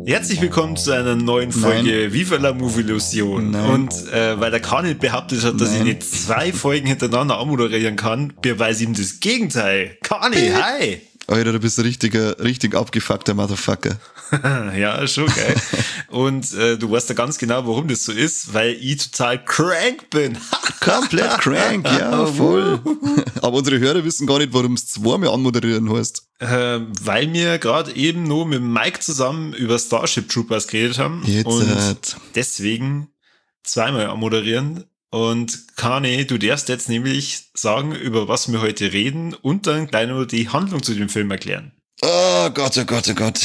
Herzlich willkommen zu einer neuen Folge Viva la Movilusion. Und weil der Kani behauptet hat, dass ich nicht 2 Folgen hintereinander anmoderieren kann, beweise ihm das Gegenteil. Kani, hi! Alter, du bist ein richtig abgefuckter Motherfucker. Ja, schon geil. Und du weißt ja ganz genau, warum das so ist, weil ich total crank bin. Komplett crank, ja, voll. Aber unsere Hörer wissen gar nicht, warum es zweimal anmoderieren heißt. Weil wir gerade eben nur mit Mike zusammen über Starship Troopers geredet haben. Und deswegen zweimal anmoderieren. Und Kani, du darfst jetzt nämlich sagen, über was wir heute reden und dann gleich noch die Handlung zu dem Film erklären. Oh Gott, oh Gott, oh Gott.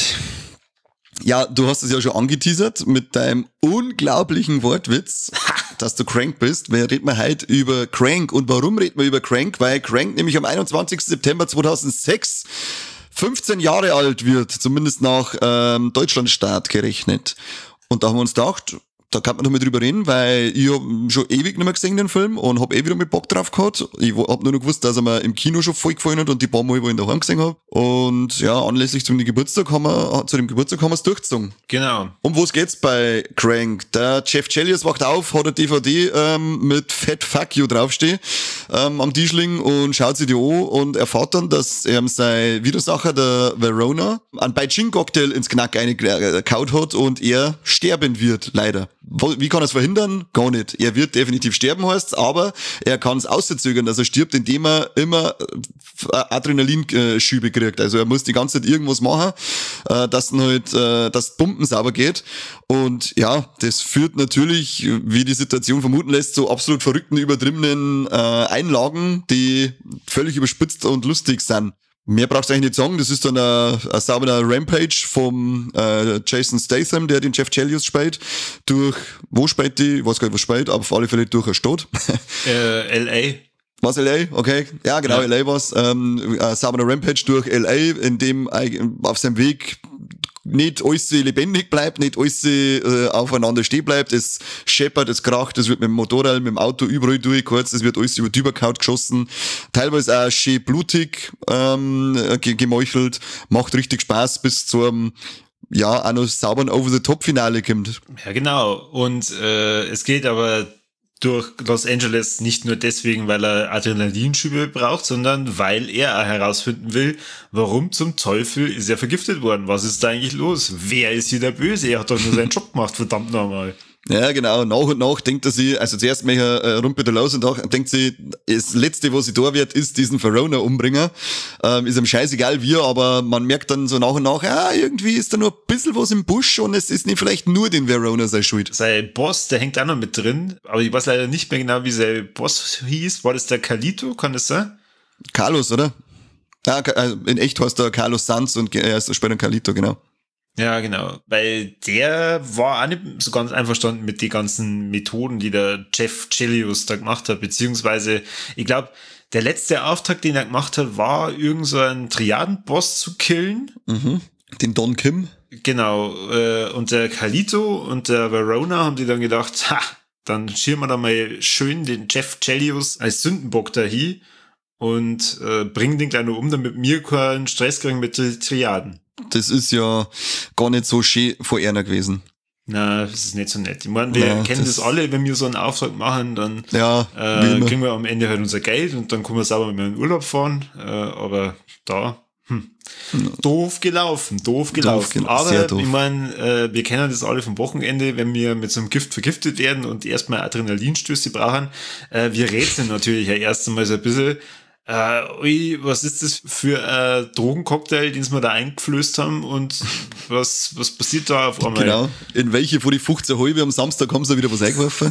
Ja, du hast es ja schon angeteasert mit deinem unglaublichen Wortwitz, dass du crank bist. Wir reden heute über Crank. Und warum reden wir über Crank? Weil Crank nämlich am 21. September 2006 15 Jahre alt wird, zumindest nach Deutschlandstart gerechnet. Und da haben wir uns gedacht, da kann man noch mal drüber reden, weil ich hab schon ewig nicht mehr gesehen, den Film, und hab wieder mit Bock drauf gehabt. Ich hab nur noch gewusst, dass er mir im Kino schon voll gefallen hat und die paar Mal, wo ich ihn daheim gesehen hab. Und ja, anlässlich zu dem Geburtstag haben wir es durchgezogen. Genau. Um was geht's bei Crank? Der Jeff Chelios wacht auf, hat eine DVD mit Fat Fuck You draufstehen am Tischling und schaut sich die an und erfährt dann, dass sein Widersacher, der Verona, einen Beijing-Cocktail ins Knack eingekaut hat und er sterben wird, leider. Wie kann er es verhindern? Gar nicht. Er wird definitiv sterben, heißt's, aber er kann es auszögern, dass er stirbt, indem er immer Adrenalinschübe kriegt. Also er muss die ganze Zeit irgendwas machen, dass das Pumpen sauber geht. Und ja, das führt natürlich, wie die Situation vermuten lässt, zu absolut verrückten, übertriebenen Einlagen, die völlig überspitzt und lustig sind. Mehr brauchst du eigentlich nicht sagen, das ist dann ein sauberer Rampage vom Jason Statham, der den Jeff Chelios spielt, wo spielt die, ich weiß gar nicht, was spielt, aber auf alle Fälle durch eine Stadt. L.A. Was, L.A.? Okay, ja genau, ja. L.A. war's. Ein sauberer Rampage durch L.A., in dem auf seinem Weg nicht alles lebendig bleibt, nicht alles aufeinander stehen bleibt, es scheppert, es kracht, es wird mit dem Motorrad, mit dem Auto überall durchgeheizt, es wird alles über die Überkaut geschossen, teilweise auch schön blutig gemeuchelt, macht richtig Spaß bis zum auch noch sauberen Over-the-Top-Finale kommt. Ja, genau. Und es geht aber durch Los Angeles nicht nur deswegen, weil er Adrenalinschübe braucht, sondern weil er auch herausfinden will, warum zum Teufel ist er vergiftet worden? Was ist da eigentlich los? Wer ist hier der Böse? Er hat doch nur seinen Job gemacht, verdammt nochmal. Ja, genau. Nach und nach denkt er sich, also zuerst mal rumpelt er los und denkt sich, das Letzte, was ich da wird, ist diesen Verona umbringen. Ist ihm scheißegal wie, aber man merkt dann so nach und nach, irgendwie ist da nur ein bisschen was im Busch und es ist nicht vielleicht nur den Verona seine Schuld. Sein Boss, der hängt auch noch mit drin, aber ich weiß leider nicht mehr genau, wie sein Boss hieß. War das der Carlito? Kann das sein? Carlos, oder? Ja, in echt heißt er Carlos Sanz und er ist später Carlito, genau. Ja, genau, weil der war auch nicht so ganz einverstanden mit den ganzen Methoden, die der Jeff Chelios da gemacht hat, beziehungsweise, ich glaube, der letzte Auftrag, den er gemacht hat, war irgend so einen Triadenboss zu killen. Mhm. Den Don Kim. Genau, und der Carlito und der Verona haben die dann gedacht, dann schieren wir da mal schön den Jeff Chelios als Sündenbock dahin und bringen den gleich noch um, damit wir keinen Stress kriegen mit den Triaden. Das ist ja gar nicht so schön vor einer gewesen. Na, das ist nicht so nett. Ich meine, wir kennen das alle, wenn wir so einen Auftrag machen, dann kriegen wir am Ende halt unser Geld und dann können wir sauber mit in den Urlaub fahren. Aber da, doof gelaufen. Aber ich meine, wir kennen das alle vom Wochenende, wenn wir mit so einem Gift vergiftet werden und erstmal Adrenalinstöße brauchen. Wir rätseln natürlich ja erst einmal so ein bisschen. Was ist das für ein Drogencocktail, den wir da eingeflößt haben und was passiert da auf einmal? Genau, in welche von die 15 halbe am Samstag haben sie wieder was eingeworfen?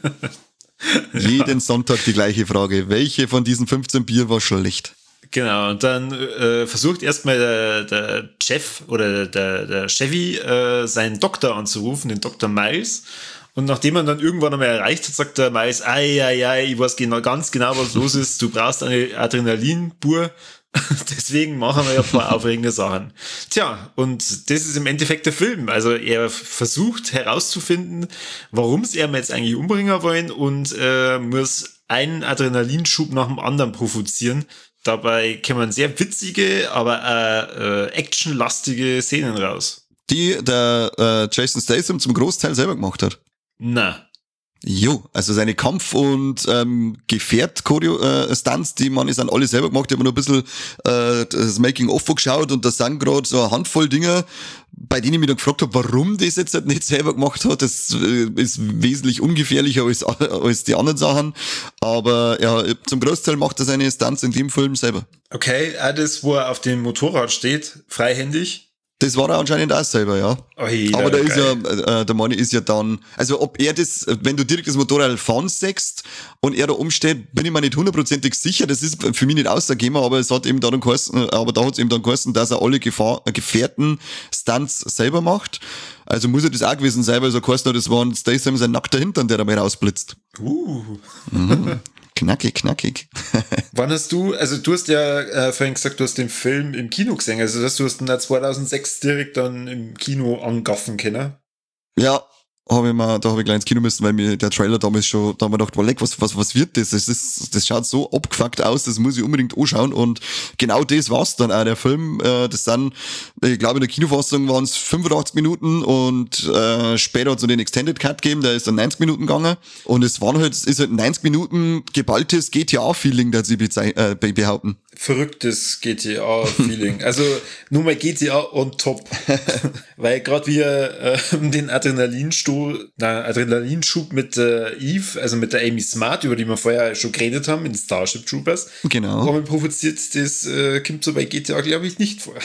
Jeden Sonntag die gleiche Frage. Welche von diesen 15 Bier war schlecht? Genau, und dann versucht erstmal der Chef oder der Chevy seinen Doktor anzurufen, den Dr. Miles. Und nachdem man dann irgendwann einmal erreicht hat, sagt der Miles, ich weiß ganz genau, was los ist. Du brauchst eine Adrenalinbur. Deswegen machen wir ja ein paar aufregende Sachen. Tja, und das ist im Endeffekt der Film. Also er versucht herauszufinden, warum es er jetzt eigentlich umbringen wollen und muss einen Adrenalinschub nach dem anderen provozieren. Dabei kommen sehr witzige, aber actionlastige Szenen raus. die der Jason Statham zum Großteil selber gemacht hat. Na. Jo, also seine Kampf- und Gefährt-Stunts, die man sind alle selber gemacht. Ich habe mir noch ein bisschen das Making-of geschaut und da sind gerade so eine Handvoll Dinger, bei denen ich mich dann gefragt habe, warum das jetzt halt nicht selber gemacht hat. Das ist wesentlich ungefährlicher als die anderen Sachen. Aber ja, zum Großteil macht er seine Stunts in dem Film selber. Okay, das, wo er auf dem Motorrad steht, freihändig. Das war er anscheinend auch selber, ja. Oje, aber da geil. ist ja, der Mann ist ja dann, also ob er das, wenn du direkt das Motorrad fahren sägst und er da umsteht, bin ich mir nicht hundertprozentig sicher, das ist für mich nicht ausgegeben, aber es hat eben dann geheißen, dass er alle Gefährten Stunts selber macht. Also muss er das auch gewesen sein, weil so geheißen hat, das war ein Statham sein nackter Hintern, der da mal rausblitzt. Knackig. Wann hast du, also du hast ja vorhin gesagt, du hast den Film im Kino gesehen, also du hast ihn da 2006 direkt dann im Kino angaffen können. Ja, da habe ich gleich ins Kino müssen, weil mir der Trailer damals schon, da haben wir gedacht, was wird das? Das schaut so abgefuckt aus, das muss ich unbedingt anschauen und genau das war's dann auch. Der Film, das sind, ich glaube in der Kinofassung waren es 85 Minuten und später hat es so den Extended Cut gegeben, der ist dann 90 Minuten gegangen und ist halt 90 Minuten geballtes GTA-Feeling, das sie behaupten. Verrücktes GTA-Feeling. Also nur mal GTA on top. Weil gerade wir den Adrenalinschub mit Eve, also mit der Amy Smart, über die wir vorher schon geredet haben, in Starship Troopers. Genau. Warum provoziert, das kommt so bei GTA, glaube ich, nicht vor.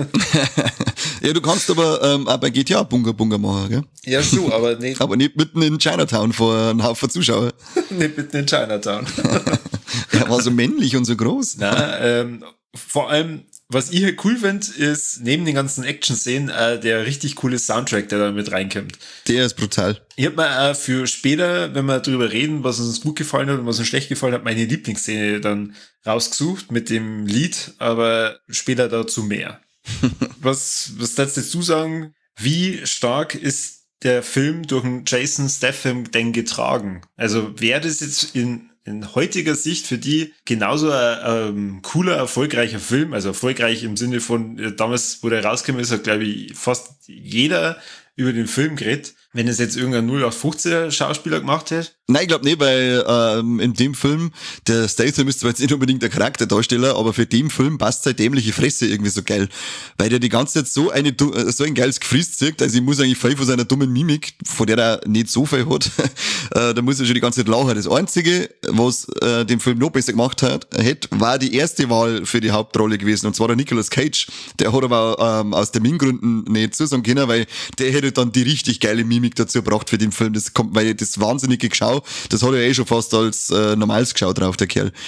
Ja, du kannst aber auch bei GTA Bunga machen, gell? Ja, schon, aber nicht. Aber nicht mitten in Chinatown vor einem Haufen Zuschauer. Nicht mitten in Chinatown. Er war so männlich und so groß. Na, vor allem, was ich halt cool finde, ist neben den ganzen Action-Szenen der richtig coole Soundtrack, der da mit reinkommt. Der ist brutal. Ich habe mir für später, wenn wir drüber reden, was uns gut gefallen hat und was uns schlecht gefallen hat, meine Lieblingsszene dann rausgesucht mit dem Lied, aber später dazu mehr. Was darfst du sagen? Wie stark ist der Film durch einen Jason Statham denn getragen? Also wäre das jetzt in heutiger Sicht für die genauso ein cooler, erfolgreicher Film, also erfolgreich im Sinne von, damals, wo der rausgekommen ist, hat, glaube ich, fast jeder über den Film geredet, wenn es jetzt irgendein 0815er Schauspieler gemacht hätte? Nein, ich glaube nicht, weil in dem Film, der Statham ist zwar jetzt nicht unbedingt der Charakterdarsteller, aber für den Film passt seine dämliche Fresse irgendwie so geil. Weil der die ganze Zeit so ein geiles Gefriss zieht, also ich muss eigentlich viel von seiner dummen Mimik, von der er nicht so viel hat, da muss er schon die ganze Zeit lachen. Das Einzige, was den Film noch besser gemacht hätte, war die erste Wahl für die Hauptrolle gewesen, und zwar der Nicolas Cage. Der hat aber aus Termingründen nicht zusagen können, weil der hätte dann die richtig geile Mimik dazu gebracht für den Film. Das kommt, weil das wahnsinnige Geschau, das hat er eh schon fast als normales Geschau drauf, der Kerl.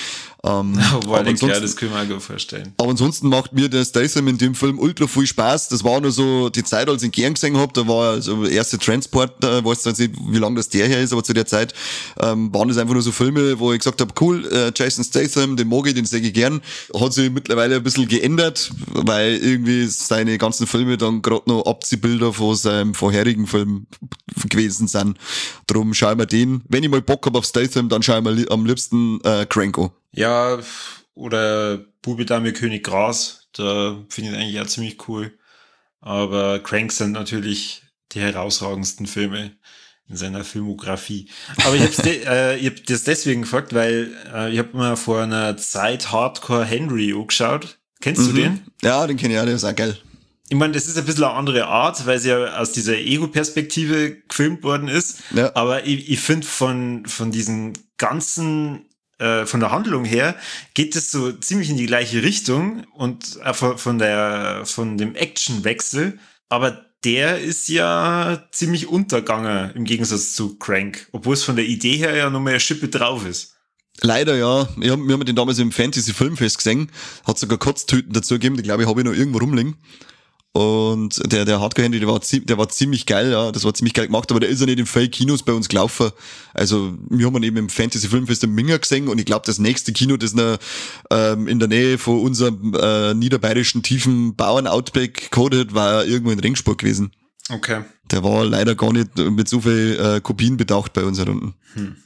Das können wir auch vorstellen. Aber ansonsten macht mir der Statham in dem Film ultra viel Spaß. Das war nur so die Zeit, als ich ihn gern gesehen habe. Da war so der erste Transport, weiß jetzt nicht, wie lange das der her ist, aber zu der Zeit waren das einfach nur so Filme, wo ich gesagt habe, cool, Jason Statham, den mag ich, den sehe ich gern. Hat sich mittlerweile ein bisschen geändert, weil irgendwie seine ganzen Filme dann gerade noch Abziehbilder von seinem vorherigen Film gewesen sind. Drum schauen wir den. Wenn ich mal Bock habe auf Statham, dann schauen wir am liebsten Cranko. Ja, oder Bube Dame König Gras, da finde ich eigentlich auch ziemlich cool. Aber Crank sind natürlich die herausragendsten Filme in seiner Filmografie. Aber ich hab das deswegen gefragt, weil ich habe mir vor einer Zeit Hardcore Henry angeschaut. Kennst du den? Ja, den kenne ich auch, der ist auch geil. Ich meine, das ist ein bisschen eine andere Art, weil sie ja aus dieser Ego-Perspektive gefilmt worden ist. Ja. Aber ich finde von diesen ganzen von der Handlung her geht es so ziemlich in die gleiche Richtung und von dem Actionwechsel, aber der ist ja ziemlich untergegangen im Gegensatz zu Crank, obwohl es von der Idee her ja noch mehr eine Schippe drauf ist. Leider, ja. Wir haben den damals im Fantasy-Filmfest gesehen, hat sogar Kotztüten dazu gegeben, die glaube ich habe ich noch irgendwo rumliegen. Und der Hardcore-Handy, der war ziemlich geil, ja, das war ziemlich geil gemacht, aber der ist ja nicht in vielen Kinos bei uns gelaufen. Also, wir haben ihn eben im Fantasy-Filmfest in Minga gesehen und ich glaube, das nächste Kino, das noch in der Nähe von unserem niederbayerischen tiefen Bauern-Outback codet, war irgendwo in Ringsburg gewesen. Okay. Der war leider gar nicht mit so viel Kopien bedacht bei uns herunten.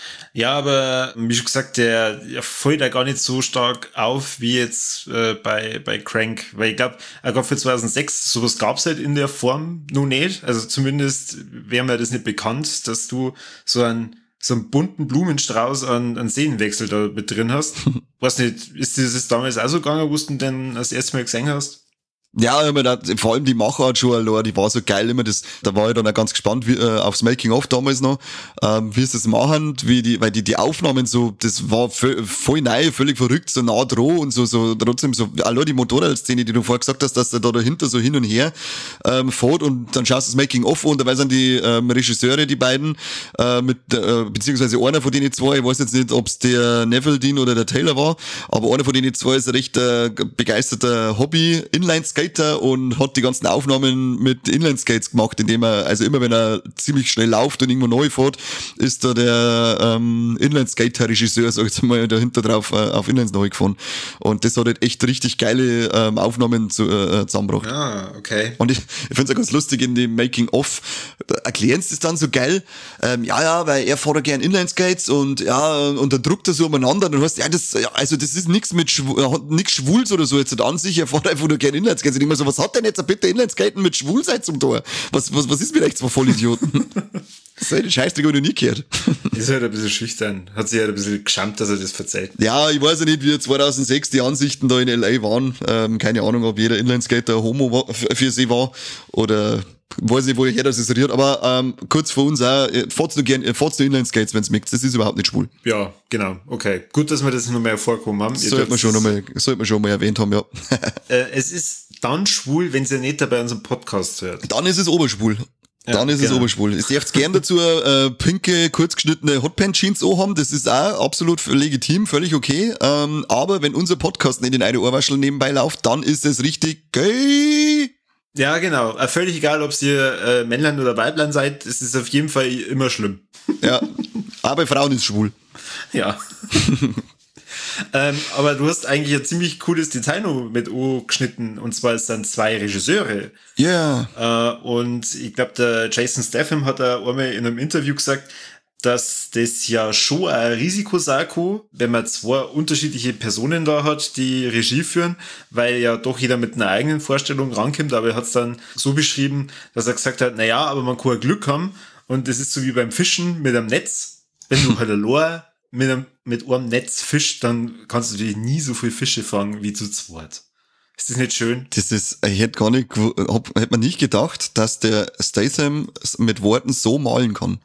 Ja, aber wie schon gesagt, der fällt da gar nicht so stark auf wie jetzt bei Crank, weil ich glaube, gerade für 2006, sowas gab's halt in der Form noch nicht, also zumindest wäre mir das nicht bekannt, dass du so einen bunten Blumenstrauß an Szenenwechsel da mit drin hast. Weiß nicht, ist das damals auch so gegangen, wo du denn das erste Mal gesehen hast? Ja, vor allem die Machart schon allein, die war so geil immer, da war ich dann auch ganz gespannt aufs Making-of damals noch, wie sie das machen, weil die Aufnahmen so, das war voll neu, völlig verrückt, so nah dran und so trotzdem so, allein die Motorradszene, die du vorher gesagt hast, dass er da dahinter so hin und her fährt und dann schaust du das Making-of an, dabei sind die Regisseure, die beiden, beziehungsweise einer von denen zwei, ich weiß jetzt nicht, ob es der Neville Dean oder der Taylor war, aber einer von denen zwei ist ein recht begeisterter Hobby-Inline-Skater und hat die ganzen Aufnahmen mit Inline-Skates gemacht, indem er, also immer wenn er ziemlich schnell läuft und irgendwo neu fährt, ist da der Inline-Skater-Regisseur, sag ich jetzt mal, dahinter drauf auf Inlines neu gefahren. Und das hat halt echt richtig geile Aufnahmen zusammengebracht. Ah, okay. Und ich finde es auch ganz lustig, in dem Making-of erklären sie das dann so geil. Weil er fährt ja gern Inline-Skates und dann druckt er so umeinander. Dann heißt, das ist nichts nichts Schwuls oder so jetzt an sich, er fährt einfach nur gern Inline-Skates. Und immer so, was hat denn jetzt bitte Inlineskaten mit Schwulsein zum Tor? Was ist mit euch zwei Vollidioten? Das ist halt Scheißdreck, habe ich noch nie gehört. Ist halt ein bisschen schüchtern. Hat sich halt ein bisschen geschämt, dass er das verzeiht. Ja, ich weiß ja nicht, wie 2006 die Ansichten da in L.A. waren. Keine Ahnung, ob jeder Inlineskater Homo war, für sie war oder weiß nicht, wo ich her das ist, aber kurz vor uns auch, fahrt's nur Inlineskates, wenn's mögt. Das ist überhaupt nicht schwul. Ja, genau, okay. Gut, dass wir das noch mal hervorgehoben haben. Sollte man schon mal erwähnt haben, ja. Es ist dann schwul, wenn ihr nicht bei unserem Podcast hört. Dann ist es oberschwul. Es oberschwul. Ihr dürft gern dazu pinke, kurzgeschnittene Hotpants-Jeans haben, das ist auch absolut legitim, völlig okay. Aber wenn unser Podcast nicht in eine Ohrwaschel nebenbei läuft, dann ist es richtig gay. Ja, genau. Völlig egal, ob ihr Männlein oder Weiblein seid, es ist auf jeden Fall immer schlimm. Ja, aber Frauen ist schwul. Ja. Aber du hast eigentlich ein ziemlich cooles Detail noch mit geschnitten, und zwar es sind 2 Regisseure. Ja. Yeah. Und ich glaube, der Jason Statham hat einmal in einem Interview gesagt, dass das ja schon ein Risiko sein kann, wenn man 2 unterschiedliche Personen da hat, die Regie führen, weil ja doch jeder mit einer eigenen Vorstellung rankommt, aber er hat es dann so beschrieben, dass er gesagt hat, naja, aber man kann Glück haben und das ist so wie beim Fischen mit einem Netz, wenn du halt allein mit einem Netz fischst, dann kannst du natürlich nie so viel Fische fangen wie zu zweit. Ist das nicht schön? Ich hätte man nicht gedacht, dass der Statham mit Worten so malen kann.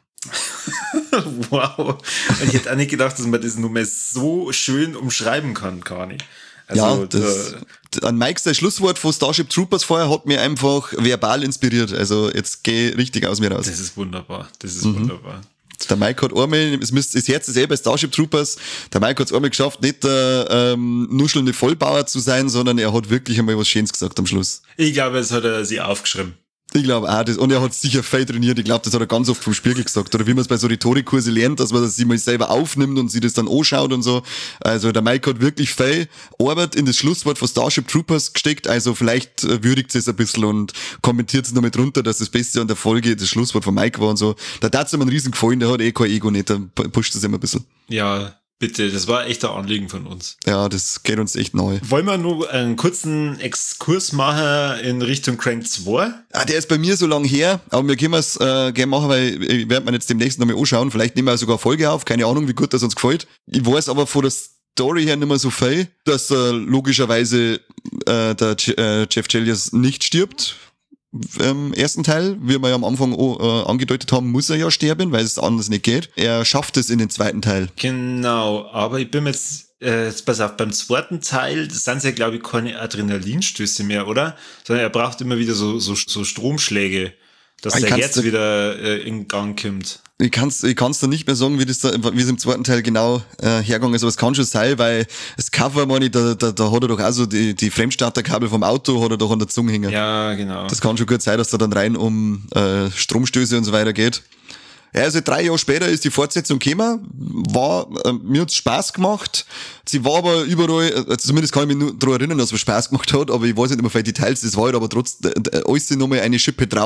Wow. Und ich hätte auch nicht gedacht, dass man das nur mehr so schön umschreiben kann, Kani. Also, ja, an Mikes das Schlusswort von Starship Troopers vorher hat mir einfach verbal inspiriert. Also jetzt geh richtig aus mir raus. Das ist wunderbar. Das ist wunderbar. Der Mike hat einmal, das Herz ist bei Starship Troopers, der Mike hat es einmal geschafft, nicht der nuschelnde Vollbauer zu sein, sondern er hat wirklich einmal was Schönes gesagt am Schluss. Ich glaube, das hat er sich aufgeschrieben. Ich glaube auch, und er hat sicher viel trainiert. Ich glaube, das hat er ganz oft vom Spiegel gesagt. Oder wie man es bei so Rhetorikkurse lernt, dass man das sich mal selber aufnimmt und sich das dann anschaut und so. Also der Mike hat wirklich viel Arbeit in das Schlusswort von Starship Troopers gesteckt. Also vielleicht würdigt es ein bisschen und kommentiert es noch mit drunter, dass das Beste an der Folge das Schlusswort von Mike war und so. Da hat es ihm einen riesen gefallen, der hat kein Ego nicht, der pusht das immer ein bisschen. Ja, bitte, das war echt ein Anliegen von uns. Ja, das geht uns echt neu. Wollen wir nur einen kurzen Exkurs machen in Richtung Crank 2? Der ist bei mir so lang her, aber wir können es gerne machen, weil ich werde mir jetzt demnächst nochmal anschauen. Vielleicht nehmen wir sogar eine Folge auf, keine Ahnung, wie gut das uns gefällt. Ich weiß aber von der Story her nicht mehr so viel, dass logischerweise der Jeff Chelios nicht stirbt. Im ersten Teil, wie wir ja am Anfang angedeutet haben, muss er ja sterben, weil es anders nicht geht. Er schafft es in den zweiten Teil. Genau, aber ich bin mir jetzt pass auf, beim zweiten Teil, das sind ja, glaube ich, keine Adrenalinstöße mehr, oder? Sondern er braucht immer wieder so Stromschläge, dass der Herz wieder in Gang kommt. Ich kann's da nicht mehr sagen, wie es im zweiten Teil genau hergegangen ist, aber es kann schon sein, weil das Cover, da hat er doch auch so die Fremdstarterkabel vom Auto hat er doch an der Zunge hängen. Ja, genau. Das kann schon gut sein, dass da dann rein um Stromstöße und so weiter geht. Ja, also 3 Jahre später ist die Fortsetzung gekommen, mir hat's Spaß gemacht. Sie war aber überall, zumindest kann ich mich nur daran erinnern, dass es Spaß gemacht hat, aber ich weiß nicht immer viele Details, das war halt aber trotzdem alles nochmal eine Schippe drauf.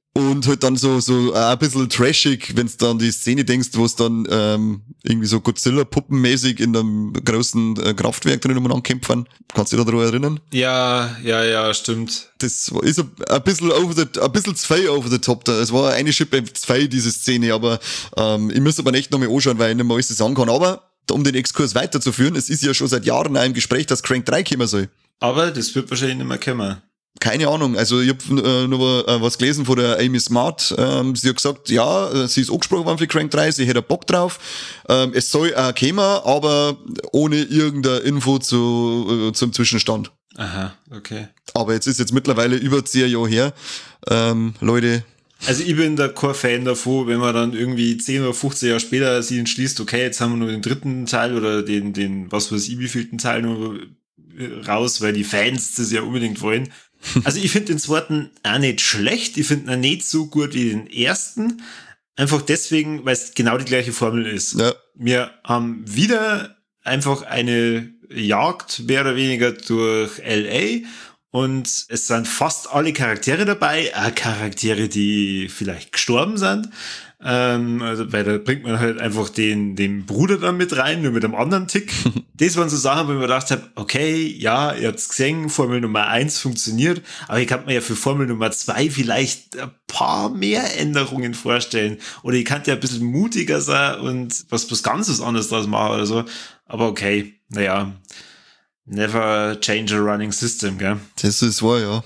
Und halt dann so ein bisschen trashig, wenn du dann die Szene denkst, wo es dann irgendwie so Godzilla-Puppenmäßig in einem großen Kraftwerk drin umeinander kämpfen. Kannst du dich daran erinnern? Ja, stimmt. Das ist ein bisschen zu viel over the top da. Es war eine Schippe zu viel, diese Szene, aber ich muss aber echt nochmal anschauen, weil ich nicht mehr alles sagen kann. Aber um den Exkurs weiterzuführen, es ist ja schon seit Jahren auch im Gespräch, dass Crank 3 kommen soll. Aber das wird wahrscheinlich nicht mehr kommen. Keine Ahnung, also ich habe nur was gelesen von der Amy Smart. Sie hat gesagt, ja, sie ist angesprochen worden für Crank 3, sie hätte Bock drauf. Es soll auch kommen, aber ohne irgendeine Info zum Zwischenstand. Aha, okay. Aber jetzt ist mittlerweile über 10 Jahre her. Leute. Also ich bin da kein Fan davon, wenn man dann irgendwie 10 oder 15 Jahre später sich entschließt, okay, jetzt haben wir nur den dritten Teil oder den was weiß ich, wievielten Teil nur raus, weil die Fans das ja unbedingt wollen. Also ich finde den zweiten auch nicht schlecht, ich finde ihn nicht so gut wie den ersten, einfach deswegen, weil es genau die gleiche Formel ist. Ja. Wir haben wieder einfach eine Jagd mehr oder weniger durch LA und es sind fast alle Charaktere dabei, auch Charaktere, die vielleicht gestorben sind. Also, weil da bringt man halt einfach den Bruder dann mit rein, nur mit einem anderen Tick. Das waren so Sachen, wo ich mir gedacht habe, okay, ja, ihr habt's gesehen, Formel Nummer 1 funktioniert, aber ich kann mir ja für Formel Nummer 2 vielleicht ein paar mehr Änderungen vorstellen. Oder ich kann ja ein bisschen mutiger sein und was Ganzes anderes draus machen oder so. Aber okay, naja, never change a running system, gell? Das ist wahr, ja.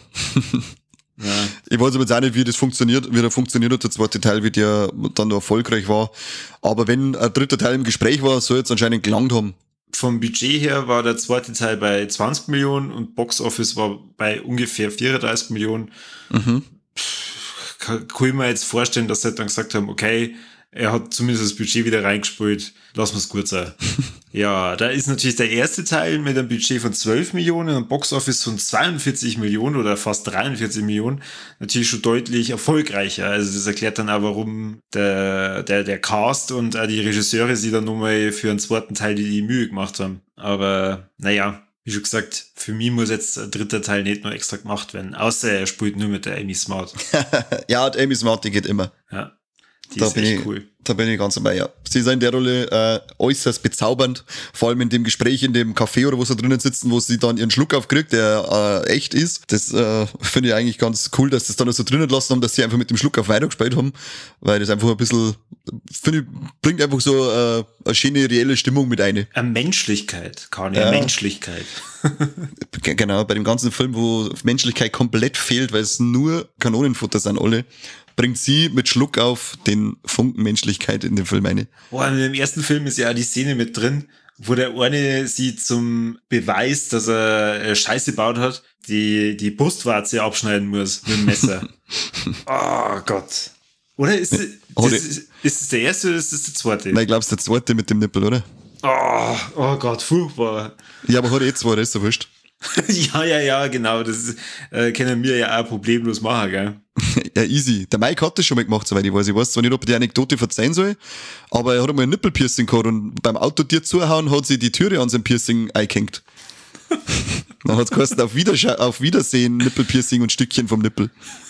Ja. Ich weiß aber jetzt auch nicht, wie der funktioniert hat. Der zweite Teil, wie der dann noch erfolgreich war. Aber wenn ein dritter Teil im Gespräch war, soll jetzt anscheinend gelangt haben. Vom Budget her war der zweite Teil bei 20 Millionen und Box Office war bei ungefähr 34 Millionen. Mhm. Kann ich mir jetzt vorstellen, dass sie dann gesagt haben, okay, er hat zumindest das Budget wieder reingespielt, lassen wir es gut sein. Ja, da ist natürlich der erste Teil mit einem Budget von 12 Millionen und Boxoffice von 42 Millionen oder fast 43 Millionen natürlich schon deutlich erfolgreicher. Also das erklärt dann auch, warum der Cast und auch die Regisseure sich dann nochmal für einen zweiten Teil die Mühe gemacht haben. Aber naja, wie schon gesagt, für mich muss jetzt ein dritter Teil nicht noch extra gemacht werden, außer er spielt nur mit der Amy Smart. Ja, die Amy Smart, die geht immer. Ja. Die ist echt cool. Da bin ich ganz dabei, ja. Sie ist in der Rolle äußerst bezaubernd, vor allem in dem Gespräch in dem Café oder wo sie drinnen sitzen, wo sie dann ihren Schluck aufkriegt, der echt ist. Das finde ich eigentlich ganz cool, dass das dann so drinnen lassen haben, dass sie einfach mit dem Schluck auf weitergespielt haben, weil das einfach ein bisschen, finde ich, bringt einfach so eine schöne, reelle Stimmung mit ein. Eine Menschlichkeit, Kani, eine Menschlichkeit. Genau, bei dem ganzen Film, wo Menschlichkeit komplett fehlt, weil es nur Kanonenfutter sind alle, bringt sie mit Schluck auf den Funken Menschlichkeit in den Film eine. Boah, in dem ersten Film ist ja die Szene mit drin, wo der eine sie zum Beweis, dass er Scheiße gebaut hat, die Brustwarze abschneiden muss mit dem Messer. Oh Gott. Oder ist es der erste oder ist es der zweite? Nein, ich glaube, es ist der zweite mit dem Nippel, oder? Oh Gott, furchtbar. Ja, aber hat zwei, das ist so wurscht. Ja, genau. Das können wir ja auch problemlos machen, gell? Ja, easy. Der Mike hat das schon mal gemacht, soweit ich weiß. Ich weiß zwar nicht, ob er die Anekdote verzeihen soll, aber er hat einmal ein Nippelpiercing gehabt und beim Autotier zuhauen hat sie die Türe an seinem Piercing eingehängt. Dann hat es geheißen, auf Wiedersehen, Nippelpiercing und Stückchen vom Nippel.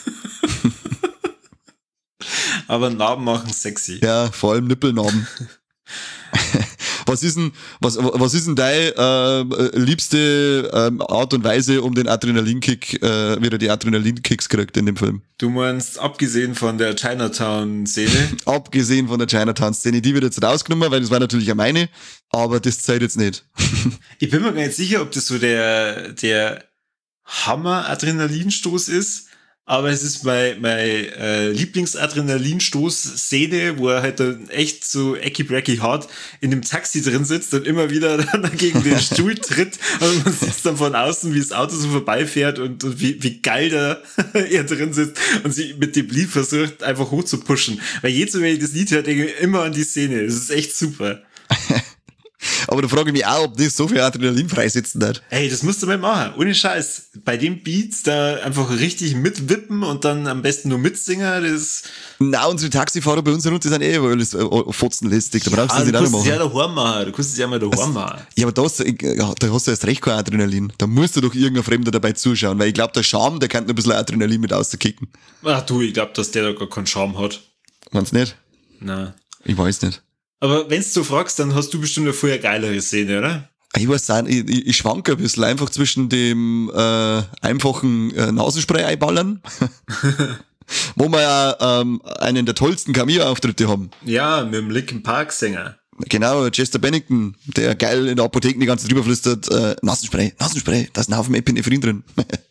Aber Narben machen sexy. Ja, vor allem Nippelnarben. Was ist denn deine liebste Art und Weise, um den Adrenalinkick, wieder die Adrenalinkicks kriegt in dem Film? Du meinst, abgesehen von der Chinatown-Szene? Abgesehen von der Chinatown-Szene, die wird jetzt rausgenommen, weil das war natürlich ja meine, aber das zählt jetzt nicht. Ich bin mir gar nicht sicher, ob das so der Hammer-Adrenalinstoß ist. Aber es ist meine Lieblings-Adrenalinstoß-Szene, wo er halt dann echt so ecky-brecky hart in dem Taxi drin sitzt und immer wieder dann gegen den Stuhl tritt. Und man sieht dann von außen, wie das Auto so vorbeifährt und wie geil da er drin sitzt und sie mit dem Lied versucht, einfach hoch zu pushen. Weil jedes Mal, wenn ich das Lied höre, denke ich immer an die Szene. Das ist echt super. Aber da frage ich mich auch, ob das so viel Adrenalin freisetzen hat. Ey, das musst du mal machen. Ohne Scheiß. Bei dem Beat da einfach richtig mitwippen und dann am besten nur mitsingen, das... Na, unsere Taxifahrer bei uns runter sind alles fotzenlästig. Da brauchst du das nicht auch noch machen. Ja, daheim machen. Du kannst es ja mal daheim machen. Ja, aber da hast du erst recht kein Adrenalin. Da musst du doch irgendein Fremder dabei zuschauen, weil ich glaube, der Charme, der kann noch ein bisschen Adrenalin mit auskicken. Ach du, ich glaube, dass der da gar keinen Charme hat. Meinst du nicht? Nein. Ich weiß nicht. Aber wenn du so fragst, dann hast du bestimmt eine vorher geilere Szene, oder? Ich weiß nicht, ich schwanke ein bisschen einfach zwischen dem einfachen Nasenspray einballern, wo wir ja einen der tollsten Cameo-Auftritte haben. Ja, mit dem Linkin Park-Sänger. Genau, Chester Bennington, der geil in der Apotheke die ganze Zeit drüber flüstert, Nasenspray, da ist ein Haufen Epinephrine drin.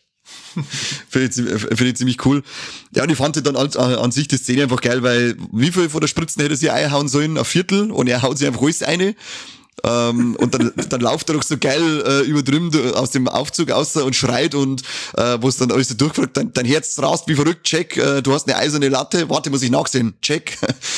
Finde ich ziemlich cool. Ja, und ich fand dann an sich die Szene einfach geil, weil wie viel von der Spritzen hätte sie einhauen sollen? Ein Viertel, und er haut sie einfach alles eine. Und dann läuft er doch so geil über drüben aus dem Aufzug raus und schreit und wo es dann alles so durchfragt, dein Herz rast wie verrückt, check, du hast eine eiserne Latte, warte, muss ich nachsehen, check.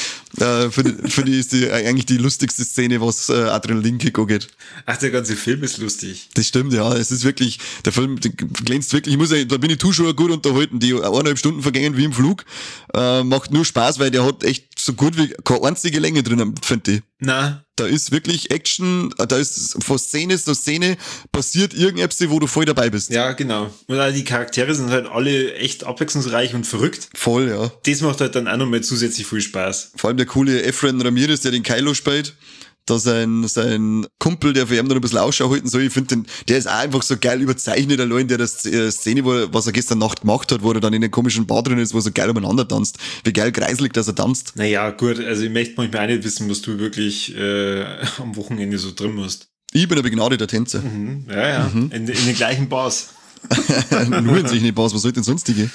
Für die ist die eigentlich die lustigste Szene, was Adrenalinkick angeht. Ach, der ganze Film ist lustig. Das stimmt, ja. Es ist wirklich, der Film glänzt wirklich. Da bin ich Zuschauer gut unterhalten. Die 1,5 Stunden vergängen wie im Flug. Macht nur Spaß, weil der hat echt so gut wie keine einzige Länge drin, finde ich. Na. Da ist wirklich Action, da ist von Szene zu Szene passiert irgendetwas, wo du voll dabei bist. Ja, genau. Und auch die Charaktere sind halt alle echt abwechslungsreich und verrückt. Voll, ja. Das macht halt dann auch nochmal zusätzlich viel Spaß. Vor allem der coole Efren Ramirez, der den Kylo spielt. Da sein Kumpel, der für ihn noch ein bisschen Ausschau halten soll, ich finde, der ist auch einfach so geil überzeichnet, allein der Szene, was er gestern Nacht gemacht hat, wo er dann in den komischen Bar drin ist, wo er so geil umeinander tanzt. Wie geil kreiselig, dass er tanzt. Naja, gut, also ich möchte manchmal auch nicht wissen, was du wirklich am Wochenende so drin musst. Ich bin ein begnadeter Tänzer. Mhm. Ja. Mhm. In den gleichen Bars. Nur in solchen Bars, was soll denn sonstige?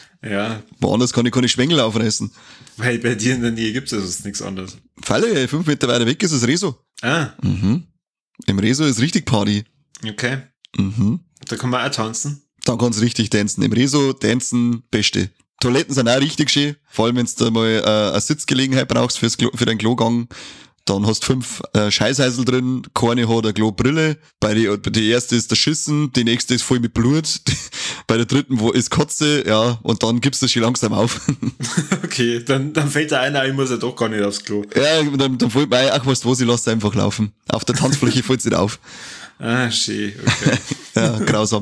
Ja. Woanders kann ich keine Schwengel aufreißen. Weil bei dir in der Nähe gibt's also nichts anderes. Falle, 5 Meter weiter weg ist das Rezo. Ah. Mhm. Im Rezo ist richtig Party. Okay. Mhm. Da kann man auch tanzen. Da kannst du richtig tanzen. Im Rezo tanzen, beste. Toiletten sind auch richtig schön. Vor allem, wenn du mal eine Sitzgelegenheit brauchst für deinen Klogang. Dann hast du 5 Scheißhäusel drin, keine hat eine Klobrille. Die erste ist der Schissen, die nächste ist voll mit Blut. Bei der dritten ist Kotze, ja, und dann gibst du das schon langsam auf. Okay, dann fällt der einer, ich muss ja doch gar nicht aufs Klo. Ja, dann fällt mir ein, ach weißt du was, ich lasse einfach laufen. Auf der Tanzfläche fällt es nicht auf. Ah, schön, okay. Ja, grausam.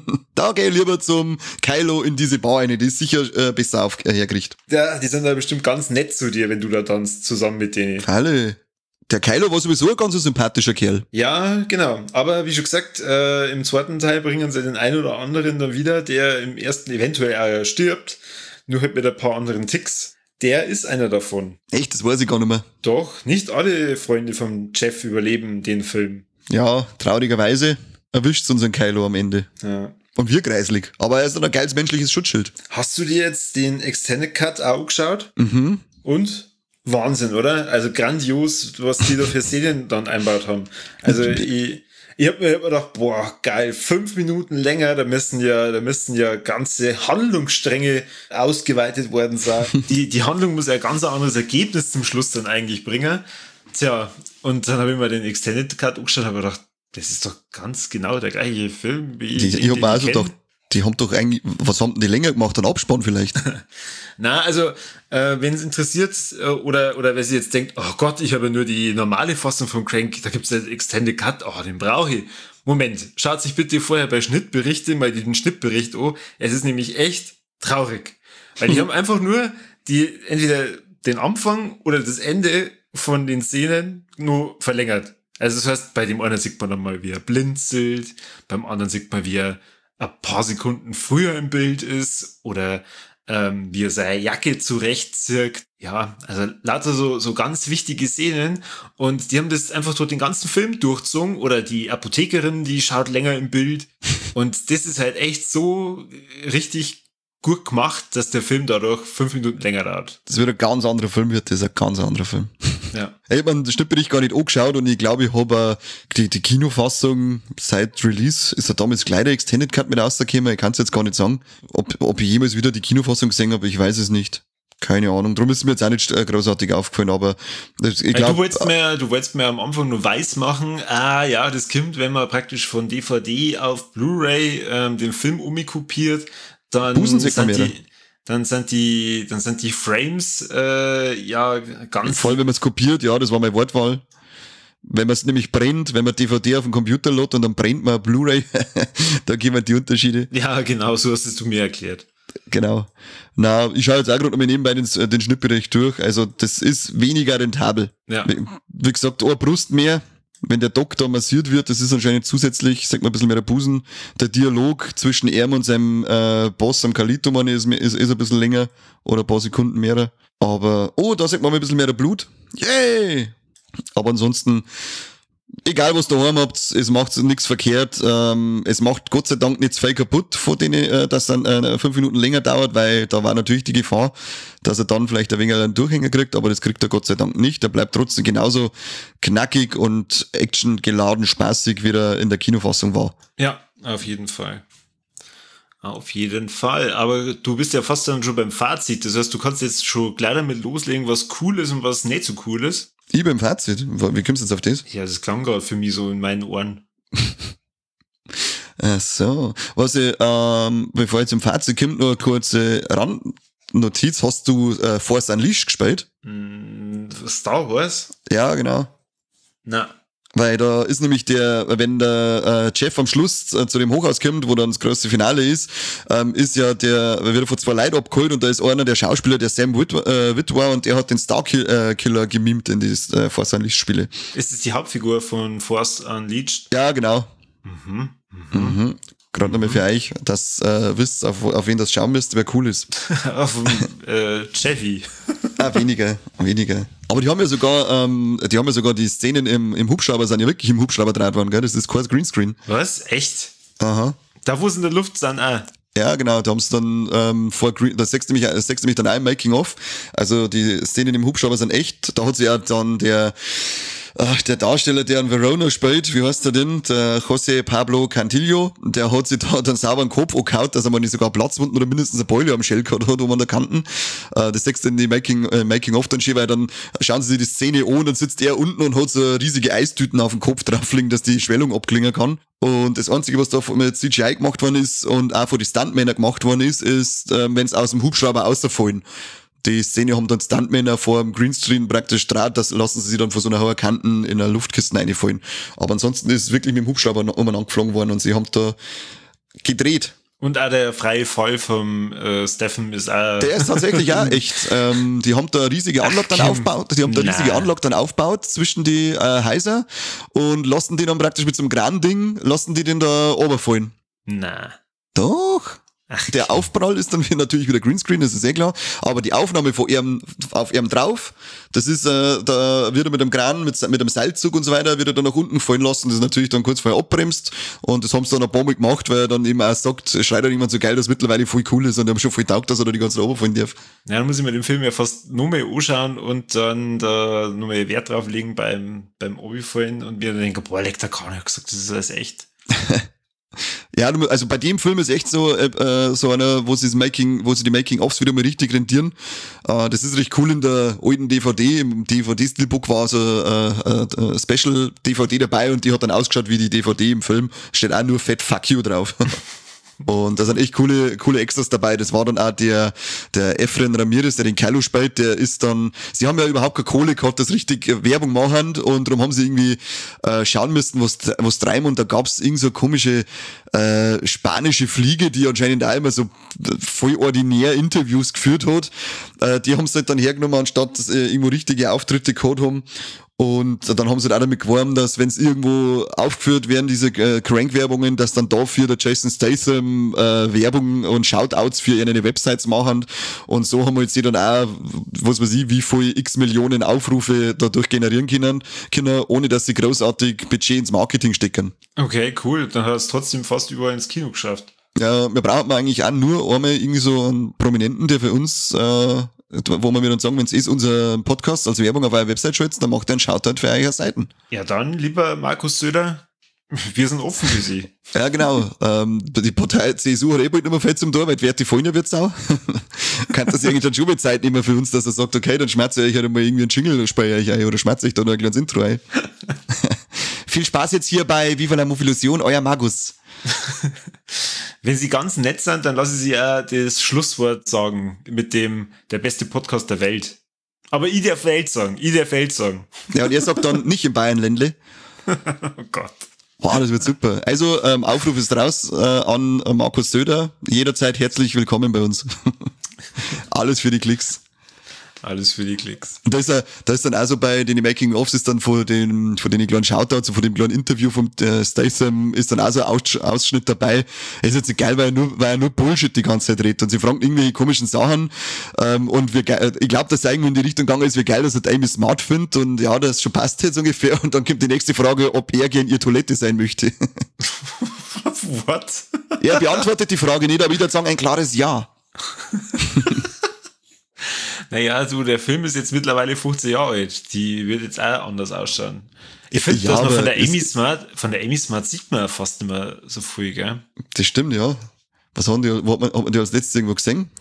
Da geh ich lieber zum Kylo in diese Bar rein, die ist sicher besser hergerichtet. Ja, die sind da bestimmt ganz nett zu dir, wenn du da tanzt, zusammen mit denen. Alle. Der Kylo war sowieso ein ganz sympathischer Kerl. Ja, genau. Aber wie schon gesagt, im zweiten Teil bringen sie den einen oder anderen dann wieder, der im ersten eventuell auch stirbt. Nur halt mit ein paar anderen Ticks. Der ist einer davon. Echt? Das weiß ich gar nicht mehr. Doch, nicht alle Freunde vom Jeff überleben den Film. Ja, traurigerweise erwischt's unseren Kylo am Ende. Ja. Und wir kreislig. Aber er ist ein geiles menschliches Schutzschild. Hast du dir jetzt den Extended Cut auch geschaut? Mhm. Und? Wahnsinn, oder? Also grandios, was die da für Szenen dann einbaut haben. Also ich hab mir gedacht, boah, geil, 5 Minuten länger, da müssen ja ganze Handlungsstränge ausgeweitet worden sein. Die Handlung muss ja ein ganz anderes Ergebnis zum Schluss dann eigentlich bringen. Tja, und dann habe ich mir den Extended Cut angeschaut und habe gedacht, das ist doch ganz genau der gleiche Film wie ich habe mir also gedacht, die haben doch eigentlich, was haben die länger gemacht? Einen Abspann vielleicht? Na, also, wenn es interessiert oder wenn sie jetzt denkt, oh Gott, ich habe nur die normale Fassung von Crank, da gibt's den Extended Cut, oh, den brauche ich. Moment, schaut sich bitte vorher bei Schnittberichte mal den Schnittbericht an. Es ist nämlich echt traurig. Weil die haben einfach nur entweder den Anfang oder das Ende von den Szenen nur verlängert. Also das heißt, bei dem einen sieht man dann mal, wie er blinzelt, beim anderen sieht man, wie er ein paar Sekunden früher im Bild ist oder wie er seine Jacke zurechtzirkt. Ja, also lauter so ganz wichtige Szenen und die haben das einfach durch den ganzen Film durchgezogen oder die Apothekerin, die schaut länger im Bild und das ist halt echt so richtig gut gemacht, dass der Film dadurch 5 Minuten länger dauert. Das wird ein ganz anderer Film, das ist ein ganz anderer Film. Ja. Ich habe den Schnittbericht gar nicht angeschaut und ich glaube, ich habe die Kinofassung seit Release, ist ja damals gleich der Extended Cut mit rausgekommen, ich kann es jetzt gar nicht sagen, ob ich jemals wieder die Kinofassung gesehen habe, ich weiß es nicht. Keine Ahnung, darum ist mir jetzt auch nicht großartig aufgefallen, aber ich glaube... Du wolltest mir am Anfang nur weiß machen, das kommt, wenn man praktisch von DVD auf Blu-ray den Film umkopiert, dann sind die Frames ganz... Vor allem, wenn man es kopiert, ja, das war meine Wortwahl. Wenn man es nämlich brennt, wenn man DVD auf dem Computer lädt und dann brennt man Blu-ray, da gehen wir die Unterschiede. Ja, genau, so hast es du mir erklärt. Genau. Na, ich schaue jetzt auch gerade noch nebenbei den Schnittbericht durch. Also das ist weniger rentabel. Ja. Wie gesagt, eine Brust mehr, wenn der Doktor massiert wird, das ist anscheinend zusätzlich, sagt man ein bisschen mehr der Busen. Der Dialog zwischen ihm und seinem Boss am Kalito, man ist ein bisschen länger oder ein paar Sekunden mehr. Aber, da sagt man mal ein bisschen mehr der Blut. Yay! Aber ansonsten, egal was daheim habt, es macht nichts verkehrt. Es macht Gott sei Dank nicht viel kaputt, von denen, dass dann 5 Minuten länger dauert, weil da war natürlich die Gefahr, dass er dann vielleicht ein wenig einen Durchhänger kriegt, aber das kriegt er Gott sei Dank nicht. Er bleibt trotzdem genauso knackig und actiongeladen, spaßig, wie er in der Kinofassung war. Ja, auf jeden Fall. Auf jeden Fall. Aber du bist ja fast dann schon beim Fazit. Das heißt, du kannst jetzt schon gleich damit loslegen, was cool ist und was nicht so cool ist. Ich beim Fazit? Wie kommst du jetzt auf das? Ja, das klang gerade für mich so in meinen Ohren. Ach so. Was ich, bevor ich zum Fazit komme, nur eine kurze Randnotiz. Hast du Force Unleashed gespielt? Star Wars? Ja, genau. Na. Weil da ist nämlich wenn der Jeff am Schluss zu dem Hochhaus kommt, wo dann das größte Finale ist ja wird er von 2 Leuten abgeholt und da ist einer der Schauspieler, der Sam Witwer, und der hat den Starkiller gemimt in die Force Unleashed Spiele. Ist das die Hauptfigur von Force Unleashed? Ja, genau. Gerade nochmal für euch, dass wisst, auf wen das schauen müsst, wer cool ist. Auf Jeffy. Weniger. Aber die haben ja sogar die Szenen im Hubschrauber, sind ja wirklich im Hubschrauber gedreht worden, gell? Das ist kein Greenscreen. Was? Echt? Aha. Da, wo es in der Luft sind, Ja, genau, da haben sie dann das sechste mich dann ein Making-of. Also die Szenen im Hubschrauber sind echt. Da hat sich ja dann der Darsteller, der an Verona spielt, wie heißt der denn? Der José Pablo Cantillo, der hat sich da dann sauber einen Kopf angehaut, dass er mal nicht sogar Platzwunden oder mindestens eine Beule am Shell gehabt hat, oben an der Kanten. Das sechste in die Making-of dann schön, weil dann schauen sie sich die Szene an, dann sitzt er unten und hat so riesige Eistüten auf dem Kopf drauf liegen, dass die Schwellung abklingen kann. Und das Einzige, was da mit CGI gemacht worden ist und auch von den Stuntmännern gemacht worden ist, wenn es aus dem Hubschrauber rausfallen. Die Szene haben dann Stuntmänner vor dem Greenscreen praktisch draht, das lassen sie sich dann von so einer hohen Kanten in einer Luftkiste reinfallen. Aber ansonsten ist es wirklich mit dem Hubschrauber umeinander geflogen worden und sie haben da gedreht. Und auch der freie Fall vom Steffen ist auch... Der ist tatsächlich auch echt. Die haben da eine riesige Anlage dann aufgebaut. Zwischen die Häuser und lassen die dann praktisch mit so einem Kran-Ding, die den da runterfallen. Na. Doch. Der Aufprall ist dann natürlich wieder Greenscreen, das ist eh klar. Aber die Aufnahme von ihm, auf ihm drauf, das ist, da wird er mit dem Kran, mit dem Seilzug und so weiter, wird er dann nach unten fallen lassen. Das ist natürlich dann kurz vorher abbremst. Und das haben sie dann ein paar Mal gemacht, weil er dann eben auch sagt, schreit dann jemand so geil, dass mittlerweile voll cool ist und die haben schon voll taugt, dass er da die ganze Zeit runterfallen darf. Ja, dann muss ich mir den Film ja fast nur mehr anschauen und dann da nur mehr Wert drauf legen beim Runterfallen und mir dann denken, boah, leck, da kann ich gesagt, das ist alles echt. Ja, also bei dem Film ist echt so einer, wo sie die Making-ofs wieder mal richtig rentieren. Das ist recht cool in der alten DVD. Im DVD-Steelbook war so Special-DVD dabei und die hat dann ausgeschaut wie die DVD im Film. Steht auch nur Fett Fuck You drauf. Und da sind echt coole Extras dabei. Das war dann auch der Efren Ramirez, der den Kylo spielt, der ist dann, sie haben ja überhaupt keine Kohle gehabt, das richtig Werbung machen und darum haben sie irgendwie schauen müssen, was treiben und da gab's irgend so komische spanische Fliege, die anscheinend auch immer so voll ordinär Interviews geführt hat. Die haben sie halt dann hergenommen, anstatt dass irgendwo richtige Auftritte gehabt haben. Und dann haben sie halt auch damit geworben, dass wenn es irgendwo aufgeführt werden, diese Crank-Werbungen, dass dann dafür der Jason Statham Werbung und Shoutouts für ihre Websites machen. Und so haben wir jetzt dann auch, was weiß ich, wie viel x Millionen Aufrufe dadurch generieren können, ohne dass sie großartig Budget ins Marketing stecken. Okay, cool. Dann hat es trotzdem fast überall ins Kino geschafft. Ja, wir brauchen eigentlich auch nur einmal irgendwie so einen Prominenten, der für uns wo wir dann sagen, wenn es unser Podcast als Werbung auf eurer Website schaltet, dann macht er einen Shoutout für eure Seiten. Ja, dann, lieber Markus Söder, Wir sind offen für sie. Ja, genau. Die Partei CSU hat bald nicht mehr fett zum Tor, weil die Werte fallen ja wird's auch. Kann das irgendwann schon mit Zeit nehmen für uns, dass er sagt, okay, dann schmerzt ihr euch halt mal irgendwie einen Jingle bei euch ein oder schmerzt euch da noch ein kleines Intro ein. Viel Spaß jetzt hier bei Viva la Movilusion, euer Magus. Wenn Sie ganz nett sind, dann lassen Sie ja das Schlusswort sagen mit dem der beste Podcast der Welt. Aber ich darf Welt sagen. Ja, und er sagt dann nicht im Bayern-Ländle. Oh Gott. Wow, das wird super. Also, Aufruf ist raus an Markus Söder. Jederzeit herzlich willkommen bei uns. Alles für die Klicks. Alles für die Klicks. Und da ist dann also bei den Making-ofs ist dann von den kleinen Shoutouts und von dem kleinen Interview vom Statham ist dann auch so ein Ausschnitt dabei. Es ist jetzt nicht geil, weil er nur Bullshit die ganze Zeit redet und sie fragen irgendwelche komischen Sachen, und ich glaube, dass er irgendwie in die Richtung gegangen ist, wie geil, dass er Amy smart findet und ja, das schon passt jetzt ungefähr und dann kommt die nächste Frage, ob er gern ihr Toilette sein möchte. What? Er beantwortet die Frage nicht, aber ich würde sagen, ein klares Ja. Naja, du, der Film ist jetzt mittlerweile 15 Jahre alt. Die wird jetzt auch anders ausschauen. Ich finde, dass man von der Amy Smart sieht man ja fast nicht mehr so viel, gell? Das stimmt, ja. Was hat man die als letztes irgendwo gesehen?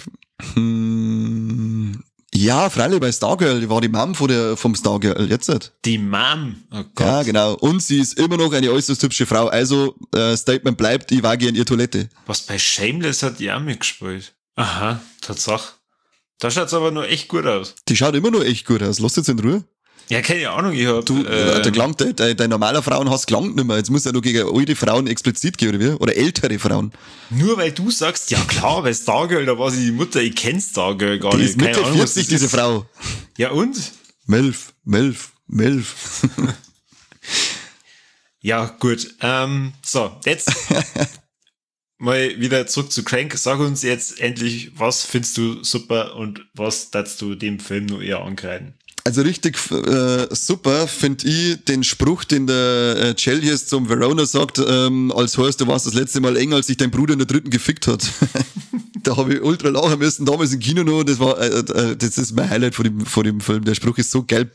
Ja, freilich bei Stargirl, die war die Mom vom Stargirl, jetzt nicht. Die Mom? Oh Gott. Ja, genau. Und sie ist immer noch eine äußerst hübsche Frau, also Statement bleibt, ich war gern ihr Toilette. Was bei Shameless hat die auch mitgespielt. Aha, Tatsache. Da schaut's aber nur echt gut aus. Die schaut immer noch echt gut aus. Lass jetzt in Ruhe. Ja, keine Ahnung, ich hab... Dein normaler Frauenhass gelangt nicht mehr. Jetzt muss er noch gegen alte Frauen explizit gehen, oder wie? Oder ältere Frauen. Nur weil du sagst, ja klar, bei Stargirl, da war sie die Mutter, ich kenn Stargirl gar nicht. Die ist Mitte 40, diese Frau. Ja und? Milf. Ja, gut. So, jetzt... Mal wieder zurück zu Crank. Sag uns jetzt endlich, was findest du super und was darfst du dem Film nur eher ankreiden? Also richtig super finde ich den Spruch, den der Chelios zum Verona sagt, als heißt, du warst das letzte Mal eng, als sich dein Bruder in der dritten gefickt hat. Da habe ich ultra lachen müssen, damals im Kino noch. Das ist mein Highlight von dem Film. Der Spruch ist so geil,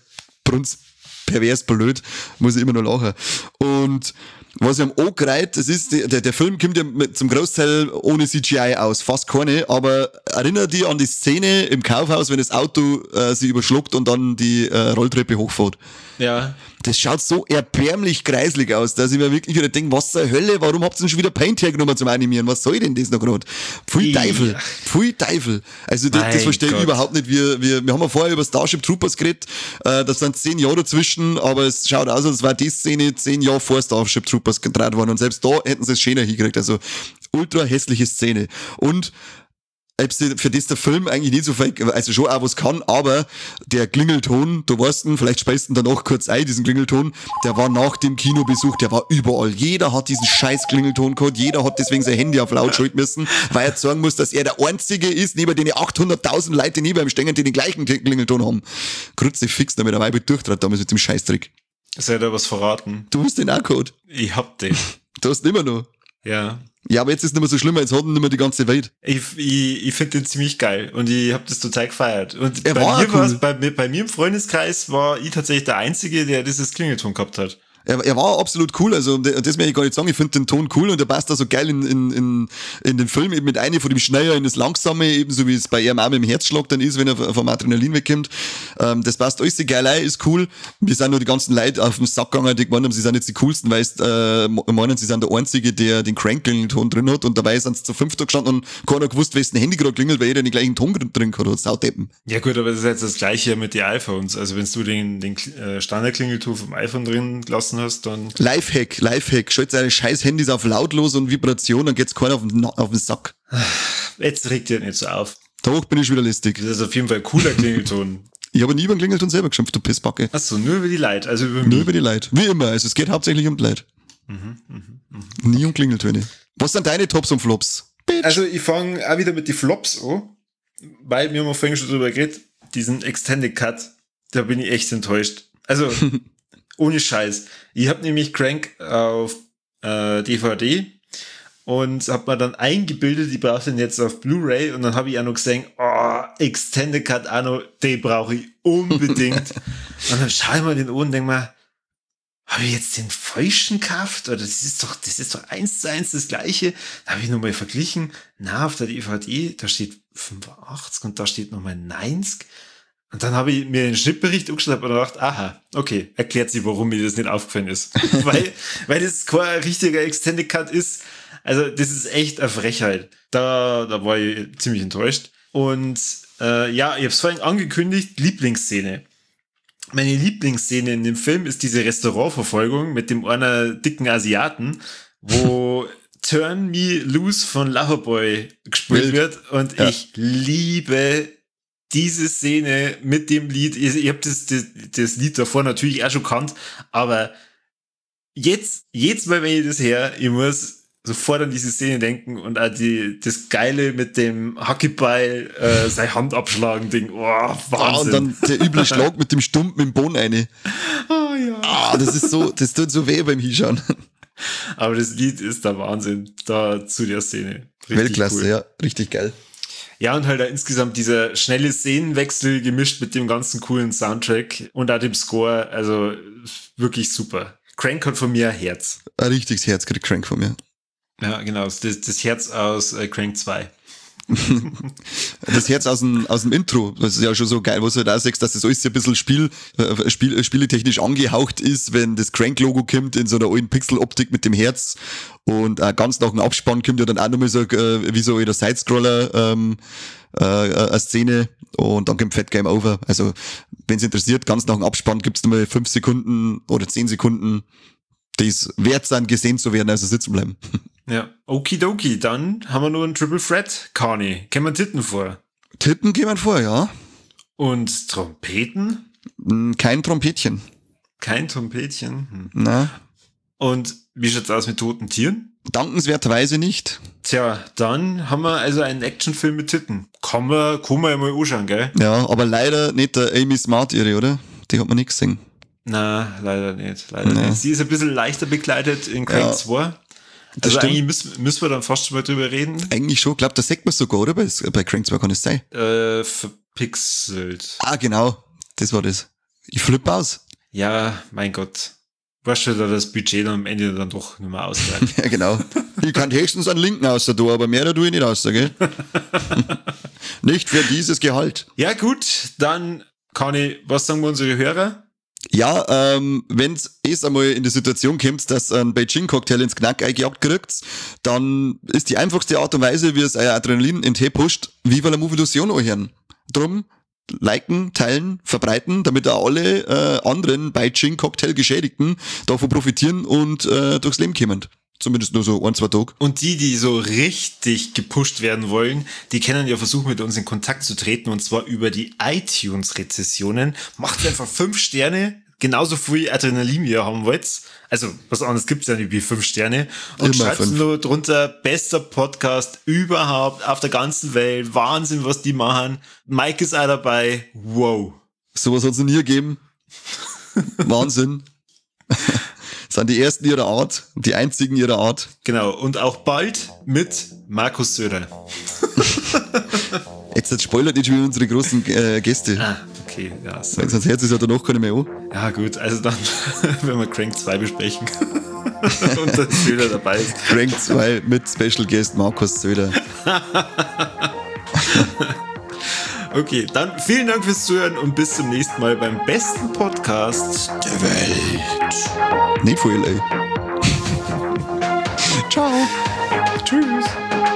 pervers blöd, muss ich immer noch lachen. Und was ich am angereiht, das ist, der Film kommt ja zum Großteil ohne CGI aus, fast keine, aber erinnere dich an die Szene im Kaufhaus, wenn das Auto sie überschluckt und dann die Rolltreppe hochfährt. Ja. Das schaut so erbärmlich kreislig aus, dass ich mir wirklich wieder denke, was zur Hölle, warum habt ihr denn schon wieder Paint hergenommen zum Animieren? Was soll denn das noch gerade? Pfui Teufel. Also das verstehe ich überhaupt nicht. Wir haben ja vorher über Starship Troopers geredet, das sind 10 Jahre dazwischen, aber es schaut aus, als war die Szene 10 Jahre vor Starship Troopers gedreht worden und selbst da hätten sie es schöner hingekriegt. Also ultra hässliche Szene. Und für das der Film eigentlich nicht so viel, also schon auch was kann, aber der Klingelton, du weißt ihn, vielleicht speist ihn danach kurz ein, diesen Klingelton, der war nach dem Kinobesuch, der war überall. Jeder hat diesen scheiß Klingelton gehabt, jeder hat deswegen sein Handy auf laut schalten müssen, weil er sagen muss, dass er der Einzige ist, neben den 800.000 Leute neben ihm stehen, die den gleichen Klingelton haben. Kreuze fix, damit er Weibe durchtrat damals mit dem Scheißtrick. Soll er was verraten? Du hast den auch gehabt. Ich hab den. Du hast ihn immer noch. Ja. Ja, aber jetzt ist es nicht mehr so schlimm, jetzt hat ihn nicht mehr die ganze Welt. Ich finde den ziemlich geil und ich habe das total gefeiert. Und bei mir im Freundeskreis war ich tatsächlich der Einzige, der dieses Klingelton gehabt hat. Er war absolut cool, also das will ich gar nicht sagen, ich finde den Ton cool und der passt da so geil in den Film eben mit einer von dem Schneller in das Langsame, ebenso wie es bei ihrem Arm im Herzschlag dann ist, wenn er vom Adrenalin wegkommt. Das passt alles so geil ein, ist cool. Wir sind nur die ganzen Leute auf den Sack gegangen, die gemeint haben, sie sind jetzt die coolsten, weil meinen, sie sind der Einzige, der den Crank-Klingelton drin hat und dabei sind sie zu 5 da gestanden und keiner gewusst, wessen Handy gerade klingelt, weil jeder den gleichen Ton drin gehabt hat, Saudeppen. Ja gut, aber das ist jetzt das Gleiche mit den iPhones. Also wenn du den Standard-Klingelton vom iPhone drin lassen hast, dann... Lifehack, schaltet eure scheiß Handys auf lautlos und Vibration, dann geht's keiner auf den Sack. Jetzt regt ihr nicht so auf. Da hoch bin ich wieder listig. Das ist auf jeden Fall ein cooler Klingelton. Ich habe nie über den Klingelton selber geschimpft, du Pissbacke. Achso, nur über die Leute, also über mich. Nur über die Leute, wie immer, also es geht hauptsächlich um die Leute. Nie um Klingeltöne. Was sind deine Tops und Flops? Bitch. Also ich fange auch wieder mit den Flops an, weil wir haben vorhin schon drüber geredet, diesen Extended Cut, da bin ich echt enttäuscht. Also... Ohne Scheiß. Ich habe nämlich Crank auf DVD und habe mir dann eingebildet, ich brauche den jetzt auf Blu-ray und dann habe ich auch noch gesehen, Extended Cut auch noch, den brauche ich unbedingt. Und dann schaue ich mir den an und denke mir, habe ich jetzt den falschen gekauft? Oder das ist doch 1:1 das Gleiche. Da habe ich nochmal verglichen. Na, auf der DVD, da steht 85 und da steht nochmal 90. Und dann habe ich mir den Schnittbericht angeschaut und gedacht, aha, okay, erklärt sich, warum mir das nicht aufgefallen ist. weil das kein richtiger Extended Cut ist. Also das ist echt eine Frechheit. Da war ich ziemlich enttäuscht. Und ich habe es vorhin angekündigt, Lieblingsszene. Meine Lieblingsszene in dem Film ist diese Restaurantverfolgung mit dem einer dicken Asiaten, wo Turn Me Loose von Loverboy gespielt wird. Und ich liebe diese Szene mit dem Lied. Ich habe das Lied davor natürlich auch schon kannt, aber jetzt Mal, wenn ich das höre, ich muss sofort an diese Szene denken und auch das Geile mit dem Hackeball, seine Hand abschlagen Ding. Oh, Wahnsinn. Und dann der üble Schlag mit dem Stumpen im Boden rein. Oh ja. Das tut so weh beim Hinschauen. Aber das Lied ist der Wahnsinn da zu der Szene. Richtig Weltklasse, cool. Ja, richtig geil. Ja, und halt auch insgesamt dieser schnelle Szenenwechsel gemischt mit dem ganzen coolen Soundtrack und auch dem Score, also wirklich super. Crank hat von mir ein Herz. Ein richtiges Herz kriegt Crank von mir. Ja, genau, das Herz aus Crank 2. Das Herz aus dem Intro, das ist ja schon so geil, wo du halt auch sagst, dass das alles ein bisschen spieletechnisch angehaucht ist, wenn das Crank-Logo kommt in so einer alten Pixel-Optik mit dem Herz und ganz nach dem Abspann kommt ja dann auch nochmal so wie so in der Sidescroller eine Szene und dann kommt Fat Game Over. Also, wenn es interessiert, ganz nach dem Abspann gibt's nochmal 5 Sekunden oder 10 Sekunden, die es wert sind, gesehen zu werden, also sitzen bleiben. Ja, okidoki, dann haben wir nur einen Triple Threat, Carney. Kennen wir Titten vor? Titten kämen vor, ja. Und Trompeten? Kein Trompetchen. Kein Trompetchen? Na. Und wie schaut's aus mit toten Tieren? Dankenswerterweise nicht. Tja, dann haben wir also einen Actionfilm mit Titten. Kann man ja mal anschauen, gell? Ja, aber leider nicht der Amy Smart ihre, oder? Die hat man nicht gesehen. Na, leider nicht. Nicht. Sie ist ein bisschen leichter begleitet in Crank 2. Also stimmt. Eigentlich müssen wir dann fast schon mal drüber reden. Eigentlich schon, glaube, das sagt man sogar, oder? Bei Crank 2 kann es sein. Verpixelt. Ah, genau. Das war das. Ich flippe aus. Ja, mein Gott. Weißt du, da das Budget dann am Ende dann doch nicht mehr ausreicht. Ja, genau. Ich kann höchstens einen Linken aus da, aber mehr da tue ich nicht aus, gell? Nicht für dieses Gehalt. Ja, gut, dann was sagen wir unsere Hörer? Ja, wenn's einmal in die Situation kommt, dass ein Beijing-Cocktail ins Knack eingejagt kriegt, dann ist die einfachste Art und Weise, wie es euer Adrenalin in Tee pusht, Viva la Movilusion anhören. Drum, liken, teilen, verbreiten, damit auch alle anderen Beijing-Cocktail-Geschädigten davon profitieren und durchs Leben kommen. Zumindest nur so 1-2 Tage. Und die so richtig gepusht werden wollen, die können ja versuchen, mit uns in Kontakt zu treten, und zwar über die iTunes-Rezessionen. Macht einfach 5 Sterne, genauso viel Adrenalin, wie ihr haben wollt. Also, was anderes gibt's ja nicht wie 5 Sterne. Und schreibt nur drunter, bester Podcast überhaupt auf der ganzen Welt. Wahnsinn, was die machen. Mike ist auch dabei. Wow. Sowas hat's noch nie gegeben. Wahnsinn. Sind die ersten ihrer Art, die einzigen ihrer Art. Genau, und auch bald mit Markus Söder. Jetzt spoilert nicht schon wieder unsere großen Gäste. Ah, okay, ja. Wenn sonst Herz ist ja danach keine mehr an. Ja gut, also dann, wenn wir Crank 2 besprechen und der Söder dabei ist. Crank 2 mit Special Guest Markus Söder. Okay, dann vielen Dank fürs Zuhören und bis zum nächsten Mal beim besten Podcast der Welt. Nicht viel, ey. Ciao. Tschüss.